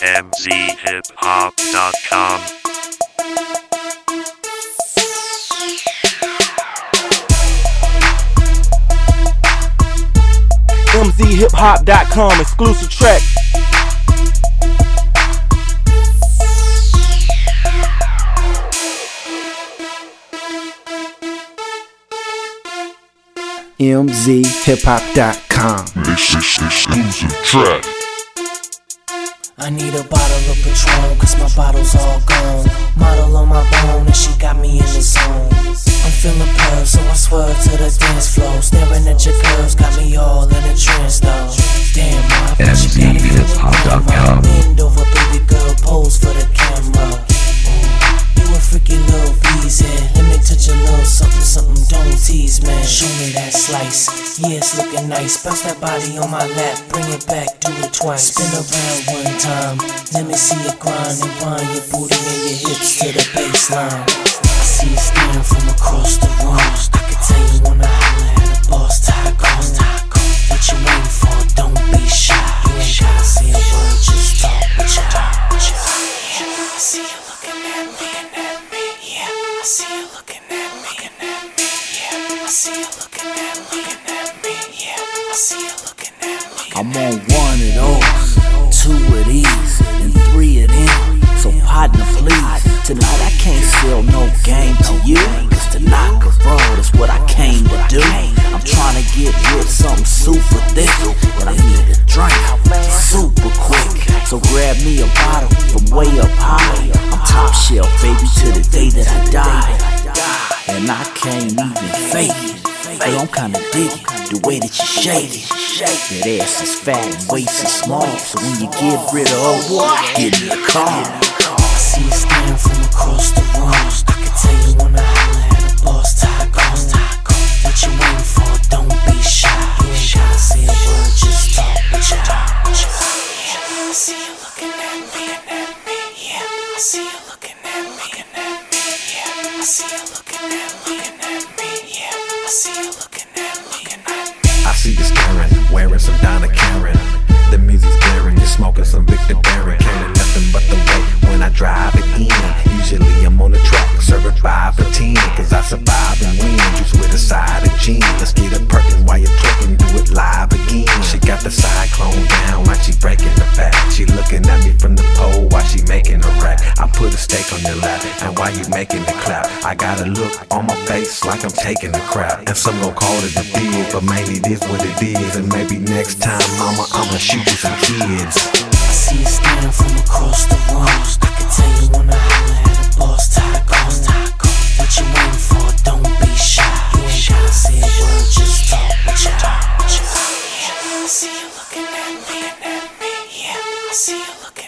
mzhiphop.com. mzhiphop.com exclusive track. mzhiphop.com. Exclusive track. I need a bottle of Patron, cause my bottle's all gone. Model on my bone, and she got me in the zone. I'm feeling purse, so I swerve to the dance floor. Staring at your curves, got me all in a trance though. Damn, my mzhiphop.com. Bend over, baby girl, pose for the camera. You a freaky little beezy. Let me touch a little something, don't tease, man. Show me that slice, yeah, it's looking nice. Bounce that body on my lap, bring it back, do it twice. Spin around one time, let me see you grind and wind your booty and your hips to the baseline. I see you staring from across the room. I can tell you wanna holler at a boss type. What you waiting for? Don't be shy. You ain't gotta say a word, just talk with your eyes. Yeah, I see you looking at me. Yeah, I see you looking at me. Yeah, I see you looking at me. Yeah, I see you looking at me. I'm on one of those, two of these, and three of them. So partner, please. Tonight I can't sell no game to you, cause to knock a bro, that's what I came to do. I'm trying to get with something super thick, but I need a drink super quick. So grab me a bottle from way up high. I'm top shelf, baby, to the day that I die. And I can't even fake it, but I'm kinda digging the way that you shake it. That ass is fat and waist is small, so when you get rid of her, get in the car. I see you staring from across the room. I can tell you wanna holler at a boss type. What you waiting for? Don't be shy. You ain't gotta say a word, just talk with your eyes. Yeah, I see you looking at me. Yeah, I see you looking at me. Yeah, I see you looking at me. Yeah, I see you looking at me. I see you staring, wearing some Donna Karen. The music's blaring, you're smoking some Victor Barron. Can't nothing but the way when I drive it in. Usually I'm on the track, serving 5 for 10. Cause I survive and win, juice with a side of gin. Let's get a perkin' while you're twerking, do it live again. She got the cyclone down like she breaking the back. She looking at me from the pole while she making a rack. I put a steak on your lap, and while you making the clap, I got a look on my face like I'm taking a crap. And some gon' call it a bid, but mainly this what it is. And maybe next time, mama, I'ma shoot you some kids. I see you staring from across the room. I can tell you wanna holler at a boss type. What you waiting for? Don't be shy. You ain't gotta say a word, just talk with your eyes. Yeah, I see you looking at me. Yeah, I see you looking